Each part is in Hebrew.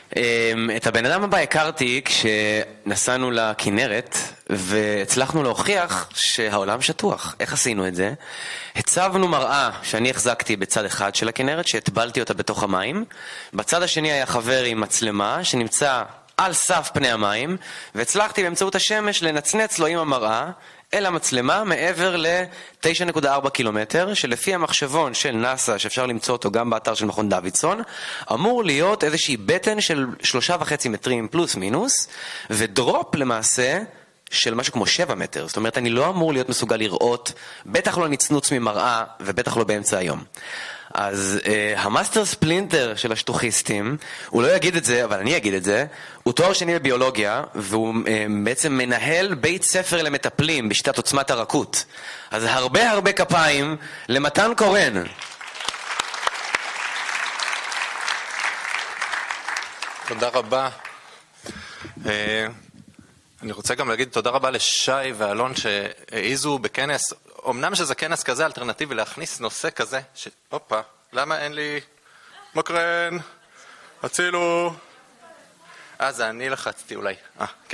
את הבן אדם הבא הכרתי כשנסענו לכנרת והצלחנו להוכיח שהעולם שטוח. איך עשינו את זה? הצבנו מראה שאני החזקתי בצד אחד של הכנרת, שהטבלתי אותה בתוך המים. בצד השני היה חבר עם מצלמה שנמצא על סף פני המים, והצלחתי באמצעות השמש לנצנץ לו עם המראה אל המצלמה מעבר ל-9.4 קילומטר, שלפי המחשבון של נאסא, שאפשר למצוא אותו גם באתר של מכון דוידסון, אמור להיות איזושהי בטן של 3.5 מטרים פלוס מינוס, ודרופ למעשה של משהו כמו 7 מטר. זאת אומרת, אני לא אמור להיות מסוגל לראות, בטח לא נצנוץ ממראה, ובטח לא באמצע היום. אז המאסטר ספלינטר של השטוחיסטים, הוא לא יגיד את זה, אבל אני אגיד את זה, הוא תואר שני בביולוגיה, והוא בעצם מנהל בית ספר למטפלים בשיטת עוצמת הרכות. אז הרבה כפיים למתן קורן. תודה רבה. אני רוצה גם להגיד תודה רבה לשי ואלון שהעיזו בכנס, אמנם שזה כנס כזה אלטרנטיבי להכניס נושא כזה, הופה, למה אין לי מקרן? הצילו. זה אני לחצתי אולי. כן.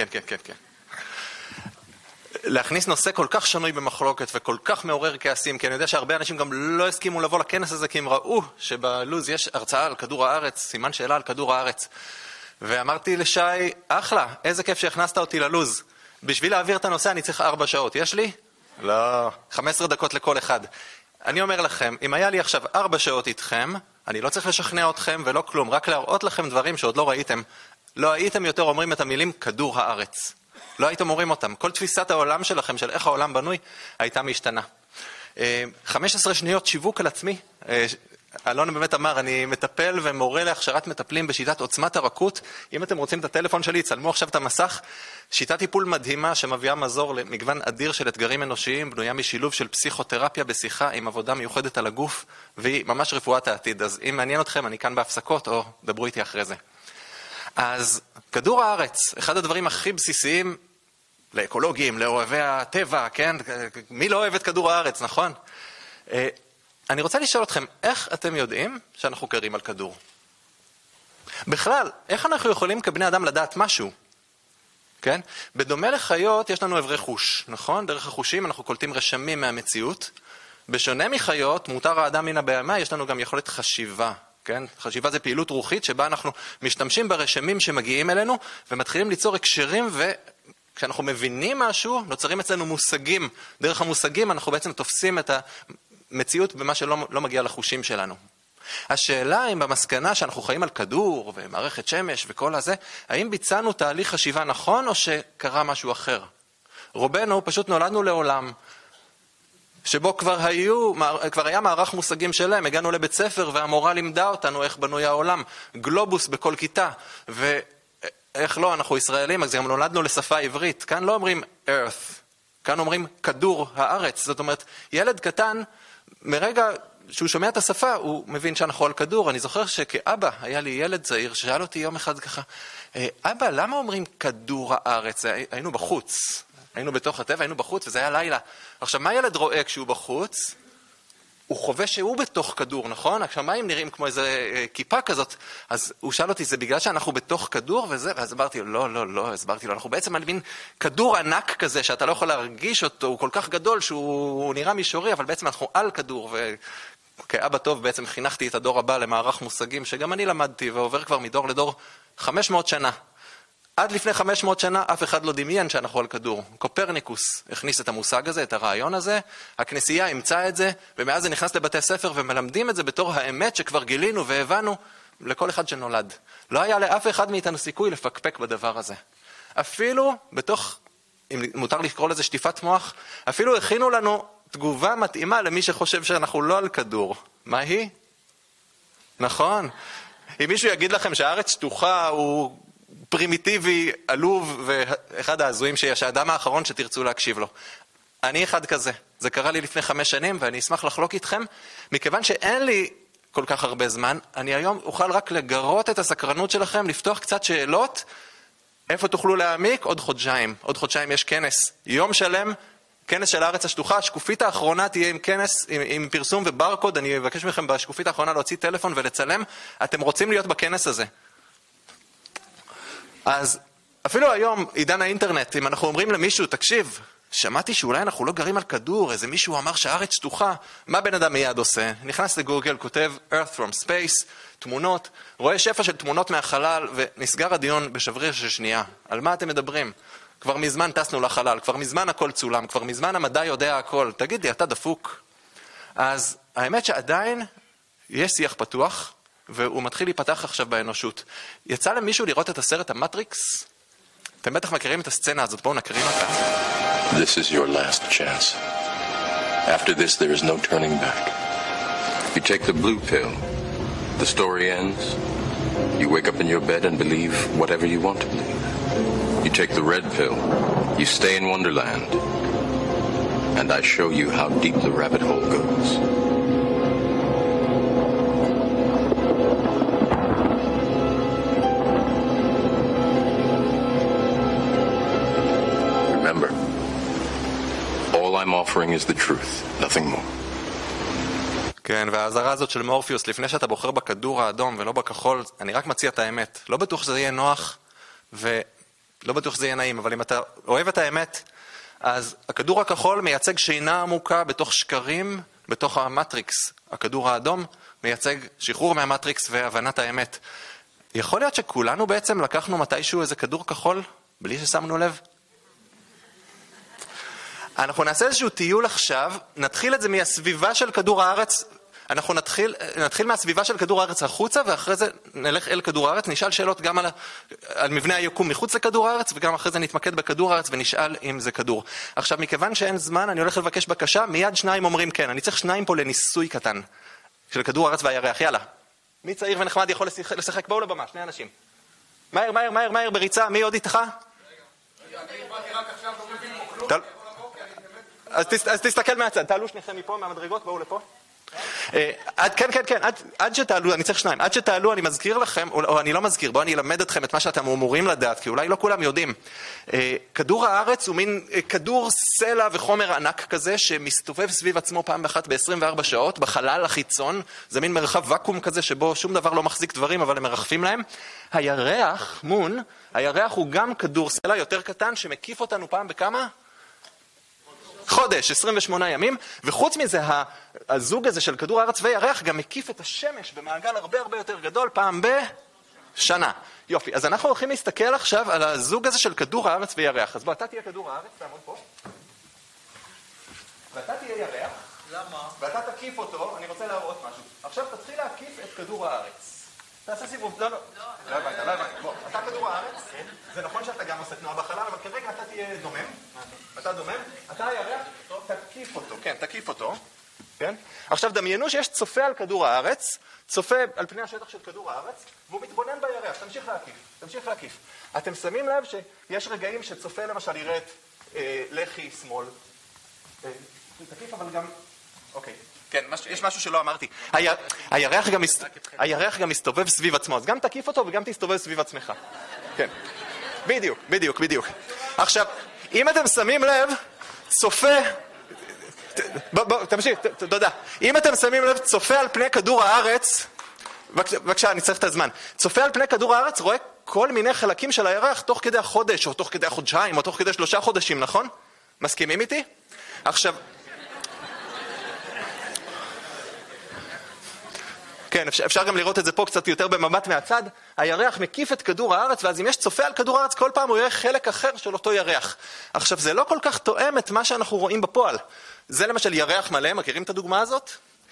להכניס נושא כל כך שנוי במחלוקת וכל כך מעורר כעסים, כי אני יודע שהרבה אנשים גם לא הסכימו לבוא לכנס הזה, כי הם ראו שבלוז יש הרצאה על כדור הארץ, סימן שאלה על כדור הארץ. ואמרתי לשי, אחלה, איזה כיף שהכנסת אותי ללוז. בשביל להעביר את הנושא אני צריך 4 שעות. יש לי? לא. 15 דקות לכל אחד. אני אומר לכם, אם היה לי עכשיו 4 שעות איתכם, אני לא צריך לשכנע אתכם ולא כלום, רק להראות לכם דברים שעוד לא ראיתם. לא הייתם יותר אומרים את המילים כדור הארץ. לא הייתם אומרים אותם. כל תפיסת העולם שלכם, של איך העולם בנוי, הייתה משתנה. 15 שניות שיווק על עצמי. אלון באמת אמר, אני מטפל ומורה להכשרת מטפלים בשיטת עוצמת הרכות. אם אתם רוצים את הטלפון שלי, צלמו עכשיו את המסך. שיטת טיפול מדהימה שמביאה מזור למגוון אדיר של אתגרים אנושיים, בנויה משילוב של פסיכותרפיה בשיחה עם עבודה מיוחדת על הגוף, והיא ממש רפואת העתיד. אז אם מעניין אתכם, אני כאן בהפסקות, או דברו איתי אחרי זה. אז כדור הארץ, אחד הדברים הכי בסיסיים לאקולוגים, לאוהבי הטבע, כן? מי לא אוהב את כדור הארץ, נכון? אני רוצה לשאול אתכם, איך אתם יודעים שאנחנו קרים על כדור? בכלל, איך אנחנו יכולים כבני אדם לדעת משהו? כן? בדומה לחיות יש לנו עברי חוש, נכון? דרך החושים אנחנו קולטים רשמים מהמציאות. בשונה מחיות, מותר האדם מן הבהמה, יש לנו גם יכולת חשיבה. כן? חשיבה זה פעילות רוחית שבה אנחנו משתמשים ברשמים שמגיעים אלינו ומתחילים ליצור הקשרים, וכשאנחנו מבינים משהו, נוצרים אצלנו מושגים. דרך המושגים אנחנו בעצם תופסים את המציאות במה שלא מגיע לחושים שלנו. השאלה אם במסקנה שאנחנו חיים על כדור ומערכת שמש וכל הזה, האם ביצענו תהליך חשיבה נכון או שקרה משהו אחר? רובנו פשוט נולדנו לעולם שבו כבר היה מערך מושגים שלהם, הגענו לבית ספר והמורה לימדה אותנו איך בנוי העולם, גלובוס בכל כיתה, ואיך לא, אנחנו ישראלים, אז גם נולדנו לשפה עברית, כאן לא אומרים earth, כאן אומרים כדור הארץ, זאת אומרת, ילד קטן, מרגע שהוא שומע את השפה, הוא מבין שאנחנו על כדור. אני זוכר שכאבא, היה לי ילד צעיר, ששאל אותי יום אחד ככה, אבא, למה אומרים כדור הארץ? היינו בחוץ, היינו בתוך הטבע, היינו בחוץ, וזה היה לילה. עכשיו, מה ילד רואה כשהוא בחוץ? הוא חווה שהוא בתוך כדור, נכון? השמיים נראים כמו איזה כיפה כזאת. אז הוא שאל אותי, זה בגלל שאנחנו בתוך כדור וזה? ואז הסברתי לו, לא, הסברתי לו. אנחנו בעצם מבין כדור ענק כזה, שאתה לא יכול להרגיש אותו, הוא כל כך גדול שהוא נראה מישורי, אבל בעצם אנחנו על כדור. וכאבא טוב בעצם חינכתי את הדור הבא למערך מושגים, שגם אני למדתי ועובר כבר מדור לדור 500 שנה. עד לפני 500 שנה אף אחד לא דמיין שאנחנו על כדור. קופרניקוס הכניס את המושג הזה, את הרעיון הזה, הכנסייה המצאה את זה, ומאז זה נכנס לבתי ספר ומלמדים את זה בתור האמת שכבר גילינו והבנו לכל אחד שנולד. לא היה לאף אחד מאיתנו סיכוי לפקפק בדבר הזה. אפילו בתוך, אם מותר לקרוא לזה שטיפת מוח, אפילו הכינו לנו תגובה מתאימה למי שחושב שאנחנו לא על כדור. מה היא? נכון. אם מישהו יגיד לכם שהארץ שטוחה הוא פרימיטיבי, עלוב, ואחד העזויים שיש, האדם האחרון שתרצו להקשיב לו. אני אחד כזה. זה קרה לי לפני 5 שנים, ואני אשמח לחלוק איתכם. מכיוון שאין לי כל כך הרבה זמן, אני היום אוכל רק לגרות את הסקרנות שלכם, לפתוח קצת שאלות, איפה תוכלו להעמיק? עוד חודשיים. עוד חודשיים יש כנס. יום שלם, כנס של הארץ השטוחה. השקופית האחרונה תהיה עם כנס, עם פרסום וברקוד. אני אבקש מכם בשקופית האחרונה להוציא טלפון ולצלם. אתם רוצים להיות בכנס הזה. אז אפילו היום, עידן האינטרנט, אם אנחנו אומרים למישהו, תקשיב, שמעתי שאולי אנחנו לא גרים על כדור, איזה מישהו אמר שהארץ שטוחה, מה בן אדם מיד עושה? נכנס לגוגל, כותב Earth from Space, תמונות, רואה שפע של תמונות מהחלל, ונסגר הדיון בשבריר של שנייה. על מה אתם מדברים? כבר מזמן טסנו לחלל, כבר מזמן הכל צולם, כבר מזמן המדע יודע הכל. תגיד לי, אתה דפוק? אז האמת שעדיין יש שיח פתוח, והוא מתחיל להיפתח עכשיו באנושות. יצא למישהו לראות את הסרט המטריקס? אתם בטח מכירים את הסצנה הזאת, בואו נקרין אותה. This is your last chance. After this, there is no turning back. You take the blue pill, the story ends. You wake up in your bed and believe whatever you want to believe. You take the red pill, you stay in Wonderland, and I show you how deep the rabbit hole goes. Remember, all I'm offering is the truth, nothing more. כן, וההזרה הזאת של מורפיוס, לפני שאתה בוחר בכדור האדום ולא בכחול, אני רק מציע את האמת. לא בטוח שזה יהיה נוח, ולא בטוח שזה יהיה נעים, אבל אם אתה אוהב את האמת, אז הכדור הכחול מייצג שינה עמוקה בתוך שקרים, בתוך המטריקס. הכדור האדום מייצג שחרור מהמטריקס והבנת האמת. יכול להיות שכולנו בעצם לקחנו מתישהו איזה כדור כחול, בלי ששמנו לב? אנחנו נעשה איזשהו טיול עכשיו, נתחיל את זה מהסביבה של כדור הארץ, אנחנו נתחיל מהסביבה של כדור הארץ החוצה, ואחרי זה נלך אל כדור הארץ, נשאל שאלות גם על מבנה היקום מחוץ לכדור הארץ, וגם אחרי זה נתמקד בכדור הארץ ונשאל אם זה כדור. עכשיו, מכיוון שאין זמן, אני הולך לבקש בקשה, מיד שניים אומרים כן, אני צריך שניים פה לניסוי קטן, של כדור הארץ והירח, יאללה. מי צעיר ונחמד יכול לשחק? בואו לבמה, שני אנשים. מהר, מהר, מהר, מהר, בריצה, מי עוד איתך? אז תסתכל מהצד, תעלו שניכם מפה, מהמדרגות, בואו לפה. כן, עד שתעלו, אני צריך שניים, עד שתעלו אני מזכיר לכם, או אני לא מזכיר, בואו אני אלמד אתכם את מה שאתם אמורים לדעת, כי אולי לא כולם יודעים. כדור הארץ הוא מין כדור סלע וחומר ענק כזה, שמסתובב סביב עצמו פעם אחת ב-24 שעות, בחלל החיצון, זה מין מרחב וקום כזה, שבו שום דבר לא מחזיק דברים, אבל הם מרחפים להם. הירח, מון, הירח הוא גם כדור סלע יותר קטן, שמקיף אותנו פעם בכמה? חודש, 28 ימים, וחוץ מזה, הזוג הזה של כדור הארץ וירח גם מקיף את השמש במעגל הרבה הרבה יותר גדול, פעם בשנה. יופי, אז אנחנו הולכים להסתכל עכשיו על הזוג הזה של כדור הארץ וירח. אז בוא, אתה תהיה כדור הארץ, תעמוד פה. ואתה תהיה ירח. למה? ואתה תקיף אותו, אני רוצה להראות משהו. עכשיו תתחיל להקיף את כדור הארץ. תעשה סיבוב, לא הבנת. בוא, אתה כדור הארץ, זה נכון שאתה גם עושה תנועה בחלל, אבל כרגע אתה תהיה דומם. אתה דומם, אתה הירח, תקיף אותו. כן, תקיף אותו. כן? עכשיו דמיינו שיש צופה על כדור הארץ, צופה על פני השטח של כדור הארץ, והוא מתבונן בירח. תמשיך להקיף. אתם שמים לב שיש רגעים שצופה למשל יראה את לחי שמאל. תקיף אבל גם... אוקיי. כן, יש משהו שלא אמרתי. הירח גם מסתובב סביב עצמו, אז גם תקיף אותו וגם תסתובב סביב עצמך. כן. בדיוק. עכשיו, אם אתם שמים לב, צופה... תמשיך, תודה. אם אתם שמים לב, צופה על פני כדור הארץ... בבקשה, אני צריך את הזמן. צופה על פני כדור הארץ רואה כל מיני חלקים של הירח תוך כדי החודש, או תוך כדי החודשיים, או תוך כדי 3 חודשים, נכון? מסכימים איתי? עכשיו... כן, אפשר גם לראות את זה פה קצת יותר במבט מהצד. הירח מקיף את כדור הארץ, ואז אם יש צופה על כדור הארץ, כל פעם הוא יראה חלק אחר של אותו ירח. עכשיו, זה לא כל כך תואם את מה שאנחנו רואים בפועל. זה למשל ירח מלא, מכירים את הדוגמה הזאת?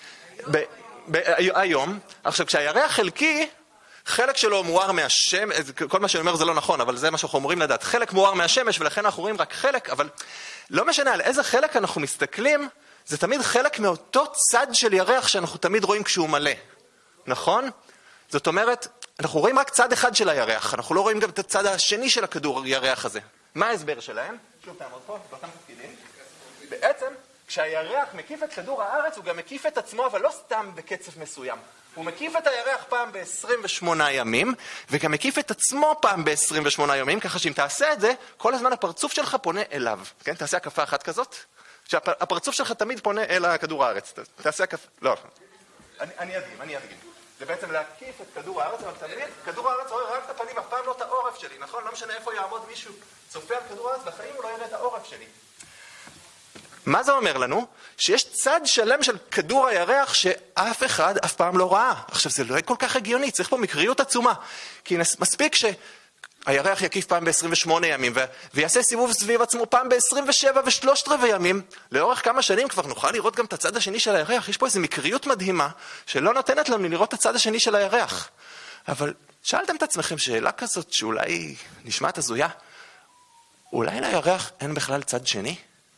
היום. עכשיו, כשהירח חלקי, חלק שלו מואר מהשמש, כל מה שאני אומר זה לא נכון, אבל זה מה שאנחנו אומרים לדעת. חלק מואר מהשמש, ולכן אנחנו רואים רק חלק, אבל לא משנה על איזה חלק אנחנו מסתכלים, זה תמיד חלק מאותו צד של ירח שאנחנו תמיד רואים כשהוא מלא. נכון? זאת אומרת, אנחנו רואים רק צד אחד של הירח, אנחנו לא רואים גם את הצד השני של הכדור הירח הזה. מה ההסבר שלהם? שוב תעמוד פה, באותם תפקידים. בעצם, כשהירח מקיף את כדור הארץ, הוא גם מקיף את עצמו, אבל לא סתם בקצב מסוים. הוא מקיף את הירח פעם ב-28 ימים, וגם מקיף את עצמו פעם ב-28 ימים, ככה שאם תעשה את זה, כל הזמן הפרצוף שלך פונה אליו. כן? תעשה הקפה אחת כזאת, שהפרצוף שלך תמיד פונה אל הכדור הארץ. תעשה הקפה... לא. אני אדגים. זה בעצם להקיף את כדור הארץ, אבל תמיד כדור הארץ רואה רק את הפנים, אף פעם לא את העורף שלי, נכון? לא משנה איפה יעמוד מישהו צופה על כדור הארץ, בחיים הוא לא יראה את העורף שלי. מה זה אומר לנו? שיש צד שלם של כדור הירח שאף אחד אף פעם לא ראה. עכשיו זה לא כל כך הגיוני, צריך פה מקריות עצומה. כי מספיק שהירח יקיף פעם ב-28 ימים ויעשה סיבוב סביב עצמו פעם ב-27 ו3/4 ימים. לאורך כמה שנים כבר נוכל לראות גם את הצד השני של הירח. יש פה איזו מקריות מדהימה שלא נותנת לנו לראות את הצד השני של הירח. אבל שאלתם את עצמכם שאלה כזאת שאולי נשמעת הזויה? אולי לירח אין בכלל צד שני?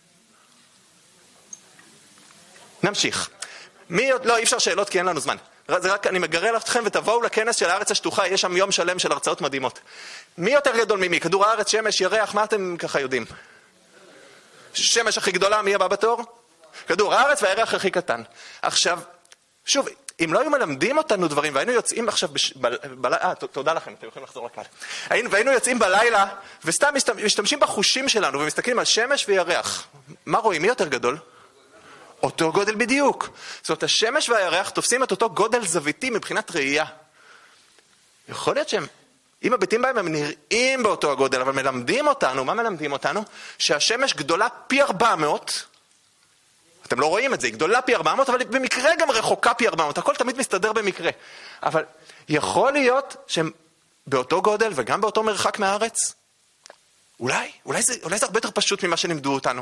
נמשיך. לא, אי אפשר שאלות כי אין לנו זמן. זה רק, אני מגרל אתכם ותבואו לכנס של הארץ השטוחה, יש שם יום שלם של הרצאות מדהימות. מי יותר גדול ממי? כדור הארץ, שמש, ירח, מה אתם ככה יודעים? שמש הכי גדולה, מי הבא בתור? כדור הארץ והירח הכי קטן. עכשיו, שוב, אם לא היו מלמדים אותנו דברים, והיינו יוצאים עכשיו, תודה לכם, אתם יכולים לחזור לקהל. והיינו יוצאים בלילה, וסתם משתמשים בחושים שלנו, ומסתכלים על שמש וירח. מה רואים? מי יותר גדול? אותו גודל בדיוק. זאת אומרת, השמש והירח תופסים את אותו גודל זוויתי מבחינת ראייה. יכול להיות שהם, אם הביטים בהם הם נראים באותו הגודל, אבל מלמדים אותנו, מה מלמדים אותנו? שהשמש גדולה פי 400, אתם לא רואים את זה, היא גדולה פי 400, אבל במקרה גם רחוקה פי 400, הכל תמיד מסתדר במקרה. אבל יכול להיות שהם באותו גודל וגם באותו מרחק מהארץ? אולי זה הרבה יותר פשוט ממה שלימדו אותנו.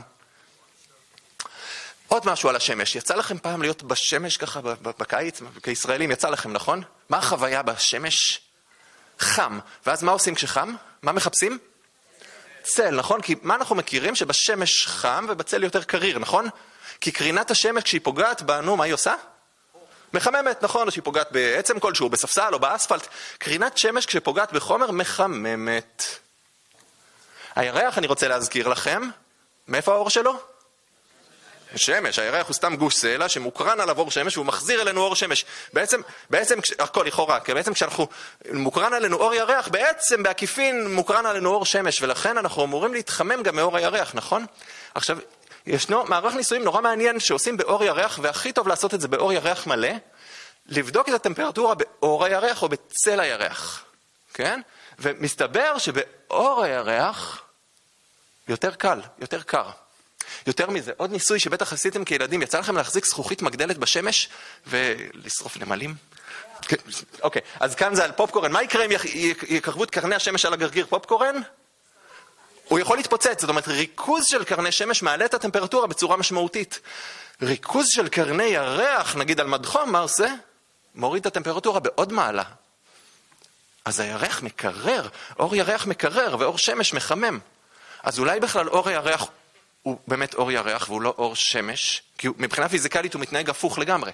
עוד משהו על השמש. יצא לכם פעם להיות בשמש ככה בקיץ, כישראלים, יצא לכם, נכון? מה החוויה בשמש? חם. ואז מה עושים כשחם? מה מחפשים? צל, נכון? כי מה אנחנו מכירים? שבשמש חם ובצל יותר קריר, נכון? כי קרינת השמש כשהיא פוגעת בנו, מה היא עושה? מחממת, נכון? או שהיא פוגעת בעצם כלשהו, בספסל או באספלט. קרינת שמש כשפוגעת בחומר מחממת. הירח, אני רוצה להזכיר לכם, מאיפה האור שלו? שמש, הירח הוא סתם גוש סלע שמוקרן עליו אור שמש והוא מחזיר אלינו אור שמש. בעצם הכל לכאורה, כי בעצם כשאנחנו מוקרן עלינו אור ירח, בעצם בעקיפין מוקרן עלינו אור שמש, ולכן אנחנו אמורים להתחמם גם מאור הירח, נכון? עכשיו, ישנו מערך ניסויים נורא מעניין שעושים באור ירח, והכי טוב לעשות את זה באור ירח מלא, לבדוק את הטמפרטורה באור הירח או בצל הירח, כן? ומסתבר שבאור הירח יותר קל, יותר קר. יותר מזה, עוד ניסוי שבטח עשיתם כילדים, יצא לכם להחזיק זכוכית מגדלת בשמש ולשרוף נמלים? אוקיי, אז כאן זה על פופקורן. מה יקרה אם יקרבו את קרני השמש על הגרגיר פופקורן? הוא יכול להתפוצץ, זאת אומרת, ריכוז של קרני שמש מעלה את הטמפרטורה בצורה משמעותית. ריכוז של קרני ירח, נגיד על מדחום, מה עושה? מוריד את הטמפרטורה בעוד מעלה. אז הירח מקרר, אור ירח מקרר ואור שמש מחמם. אז אולי בכלל אור הירח הוא באמת אור ירח והוא לא אור שמש, כי מבחינה פיזיקלית הוא מתנהג הפוך לגמרי.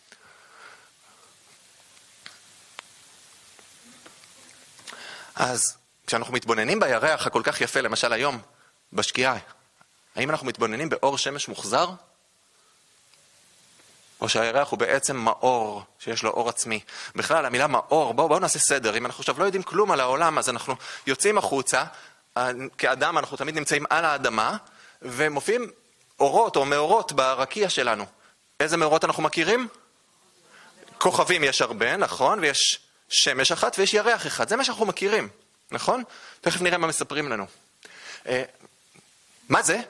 אז כשאנחנו מתבוננים בירח הכל כך יפה, למשל היום, בשקיעה, האם אנחנו מתבוננים באור שמש מוחזר? או שהירח הוא בעצם מאור, שיש לו אור עצמי. בכלל, המילה מאור, בואו נעשה סדר. אם אנחנו עכשיו לא יודעים כלום על העולם, אז אנחנו יוצאים החוצה, כאדם אנחנו תמיד נמצאים על האדמה, ומופיעים אורות או מאורות ברקיע שלנו. איזה מאורות אנחנו מכירים? כוכבים יש הרבה, נכון? ויש שמש אחת ויש ירח אחד. זה מה שאנחנו מכירים, נכון? תכף נראה מה מספרים לנו. מה זה?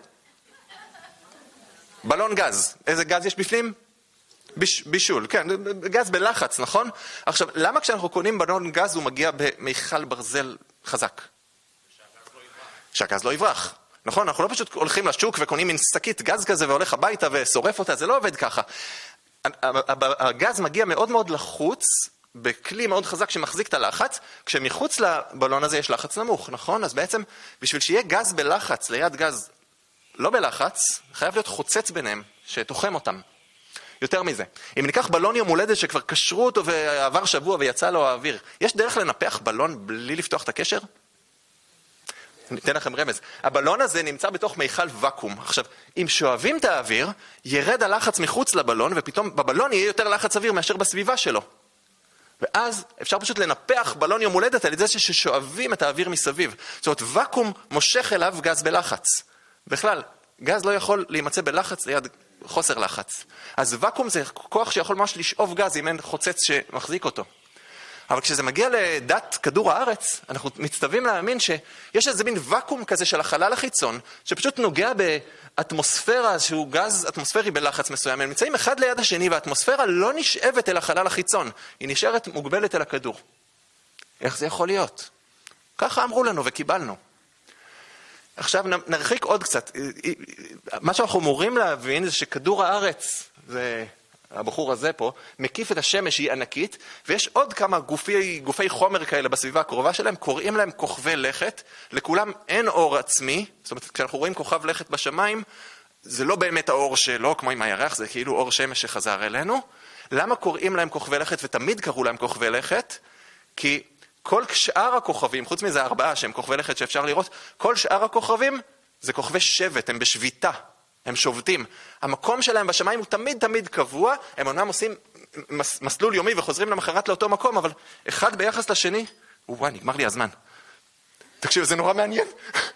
בלון גז. איזה גז יש בפנים? בישול, כן, גז בלחץ, נכון? עכשיו, למה כשאנחנו קונים בלון גז הוא מגיע במיכל ברזל חזק? שהגז לא יברח. נכון, אנחנו לא פשוט הולכים לשוק וקונים מין שקית גז כזה והולך הביתה ושורף אותה, זה לא עובד ככה. הגז מגיע מאוד מאוד לחוץ, בכלי מאוד חזק שמחזיק את הלחץ, כשמחוץ לבלון הזה יש לחץ נמוך, נכון? אז בעצם, בשביל שיהיה גז בלחץ ליד גז לא בלחץ, חייב להיות חוצץ ביניהם, שתוחם אותם. יותר מזה, אם ניקח בלון יום הולדת שכבר קשרו אותו ועבר שבוע ויצא לו האוויר, יש דרך לנפח בלון בלי לפתוח את הקשר? אני אתן לכם רמז. הבלון הזה נמצא בתוך מיכל וקום. עכשיו, אם שואבים את האוויר, ירד הלחץ מחוץ לבלון, ופתאום בבלון יהיה יותר לחץ אוויר מאשר בסביבה שלו. ואז אפשר פשוט לנפח בלון יום הולדת על ידי ששואבים את האוויר מסביב. זאת אומרת, וקום מושך אליו גז בלחץ. בכלל, גז לא יכול להימצא בלחץ ליד חוסר לחץ. אז ואקום זה כוח שיכול ממש לשאוב גז אם אין חוצץ שמחזיק אותו. אבל כשזה מגיע לדת כדור הארץ, אנחנו מצטווים להאמין שיש איזה מין ואקום כזה של החלל החיצון, שפשוט נוגע באטמוספירה, שהוא גז אטמוספרי בלחץ מסוים. הם נמצאים אחד ליד השני, והאטמוספירה לא נשאבת אל החלל החיצון, היא נשארת מוגבלת אל הכדור. איך זה יכול להיות? ככה אמרו לנו וקיבלנו. עכשיו נרחיק עוד קצת. מה שאנחנו אמורים להבין זה שכדור הארץ, זה הבחור הזה פה, מקיף את השמש, היא ענקית, ויש עוד כמה גופי חומר כאלה בסביבה הקרובה שלהם, קוראים להם כוכבי לכת, לכולם אין אור עצמי, זאת אומרת, כשאנחנו רואים כוכב לכת בשמיים, זה לא באמת האור שלו, כמו עם הירח, זה כאילו אור שמש שחזר אלינו. למה קוראים להם כוכבי לכת, ותמיד קראו להם כוכבי לכת? כי כל שאר הכוכבים, חוץ מזה 4 שהם כוכבי לכת שאפשר לראות, כל שאר הכוכבים זה כוכבי שבט, הם בשביטה, הם שובטים. המקום שלהם בשמיים הוא תמיד קבוע, הם אומנם עושים מסלול יומי וחוזרים למחרת לאותו מקום, אבל אחד ביחס לשני, וואי, נגמר לי הזמן. תקשיב, זה נורא מעניין.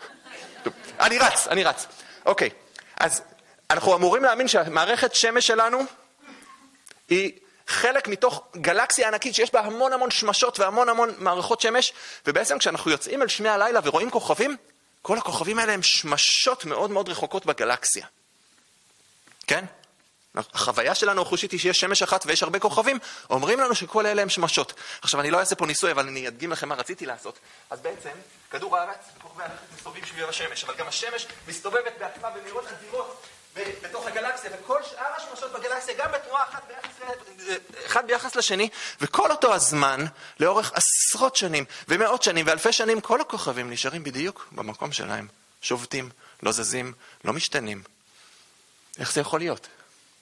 אני רץ. אוקיי, אז אנחנו אמורים להאמין שהמערכת שמש שלנו היא חלק מתוך גלקסיה ענקית שיש בה המון שמשות והמון מערכות שמש, ובעצם כשאנחנו יוצאים אל שמי הלילה ורואים כוכבים, כל הכוכבים האלה הם שמשות מאוד רחוקות בגלקסיה. כן? החוויה שלנו החושית היא שיש שמש אחת ויש הרבה כוכבים, אומרים לנו שכל אלה הם שמשות. עכשיו אני לא אעשה פה ניסוי, אבל אני אדגים לכם מה רציתי לעשות. אז בעצם, כדור הארץ וכוכבי הלכת מסתובבים סביב השמש, אבל גם השמש מסתובבת בעצמה במהירות אדירות בתוך הגלקסיה, וכל שאר השמשות בגלקסיה גם בתנועה אחד ביחס לשני, וכל אותו הזמן, לאורך עשרות שנים ומאות שנים ואלפי שנים, כל הכוכבים נשארים בדיוק במקום שלהם, שובטים, לא זזים, לא משתנים. איך זה יכול להיות?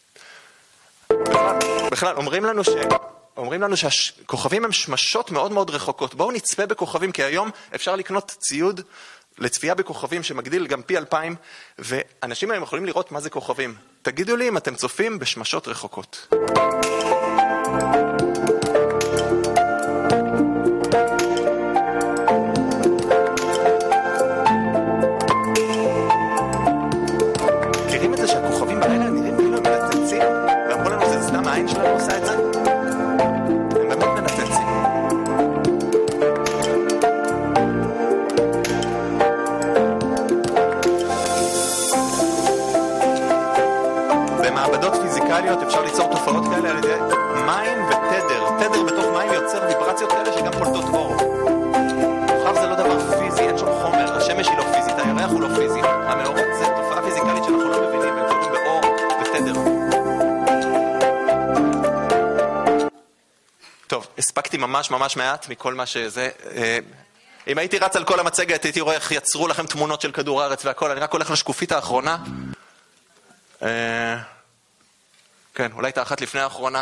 בכלל, אומרים לנו שהכוכבים הם שמשות מאוד רחוקות. בואו נצפה בכוכבים, כי היום אפשר לקנות ציוד לצפייה בכוכבים שמגדיל גם פי 2000, ואנשים היום יכולים לראות מה זה כוכבים. תגידו לי אם אתם צופים בשמשות רחוקות. מכירים את זה שהכוכבים האלה נראים כאילו הם מנצצים? ואמרו לנו זה סתם העין שלנו עושה את זה? הם באמת מנצצים. במעבדות פיזיקליות אפשר ליצור תופעות כאלה על ידי מים ותדר. תדר בתוך מים יוצר ויברציות כאלה שגם פולטות אור. כוכב זה לא דבר פיזי, אין שום חומר, השמש היא לא פיזית, הירח הוא לא פיזי. המאורות זה תופעה פיזיקלית שאנחנו לא מבינים, הם פולטים באור ותדר. טוב, הספקתי ממש מעט מכל מה שזה. אם הייתי רץ על כל המצגת, הייתי רואה איך יצרו לכם תמונות של כדור הארץ והכל. אני רק הולך לשקופית האחרונה. כן, אולי את האחת לפני האחרונה.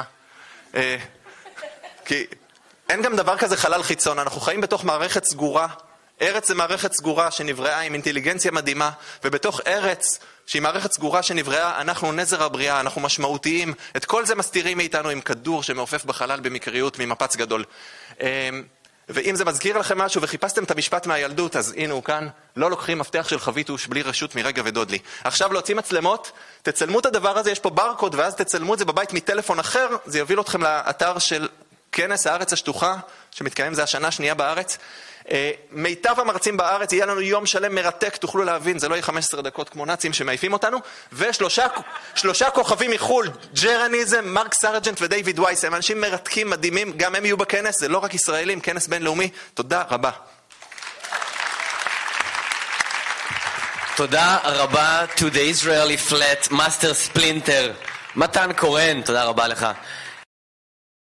כי אין גם דבר כזה חלל חיצון, אנחנו חיים בתוך מערכת סגורה. ארץ זה מערכת סגורה שנבראה עם אינטליגנציה מדהימה, ובתוך ארץ שהיא מערכת סגורה שנבראה, אנחנו נזר הבריאה, אנחנו משמעותיים. את כל זה מסתירים מאיתנו עם כדור שמעופף בחלל במקריות ממפץ גדול. ואם זה מזכיר לכם משהו וחיפשתם את המשפט מהילדות, אז הנה הוא כאן, לא לוקחים מפתח של חביתוש בלי רשות מרגע ודודלי. עכשיו להוציא מצלמות, תצלמו את הדבר הזה, יש פה ברקוד, ואז תצלמו את זה בבית מטלפון אחר, זה יוביל אתכם לאתר של כנס הארץ השטוחה, שמתקיים זה השנה השנייה בארץ. מיטב המרצים בארץ, יהיה לנו יום שלם מרתק, תוכלו להבין, זה לא יהיה 15 דקות כמו נאצים שמעיפים אותנו, ושלושה כוכבים מחול, ג'רניזם, מרק סרג'נט ודייוויד וייס, הם אנשים מרתקים, מדהימים, גם הם יהיו בכנס, זה לא רק ישראלים, כנס בינלאומי. תודה רבה. תודה רבה to the Israeli flat master splinter, מתן קורן, תודה רבה לך.